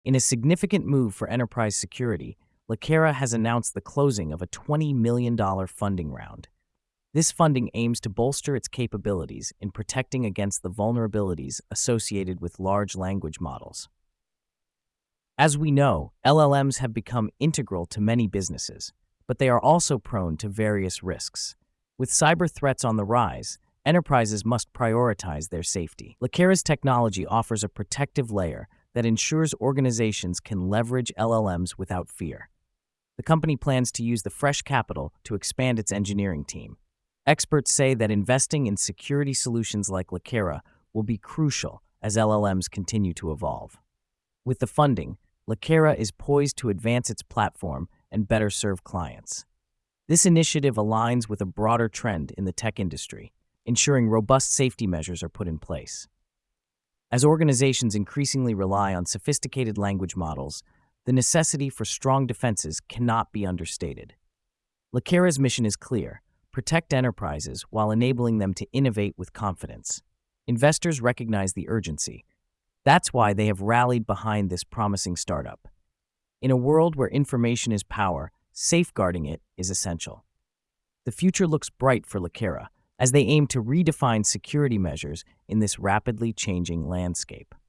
In a significant move for enterprise security, Lakera has announced the closing of a $20 million funding round. This funding aims to bolster its capabilities in protecting against the vulnerabilities associated with large language models. As we know, LLMs have become integral to many businesses, but they are also prone to various risks. With cyber threats on the rise, enterprises must prioritize their safety. Lakera's technology offers a protective layer that ensures organizations can leverage LLMs without fear. The company plans to use the fresh capital to expand its engineering team. Experts say that investing in security solutions like Lakera will be crucial as LLMs continue to evolve. With the funding, Lakera is poised to advance its platform and better serve clients. This initiative aligns with a broader trend in the tech industry, ensuring robust safety measures are put in place. As organizations increasingly rely on sophisticated language models, the necessity for strong defenses cannot be understated. Lakera's mission is clear: protect enterprises while enabling them to innovate with confidence. Investors recognize the urgency. That's why they have rallied behind this promising startup. In a world where information is power, safeguarding it is essential. The future looks bright for Lakera as they aim to redefine security measures in this rapidly changing landscape.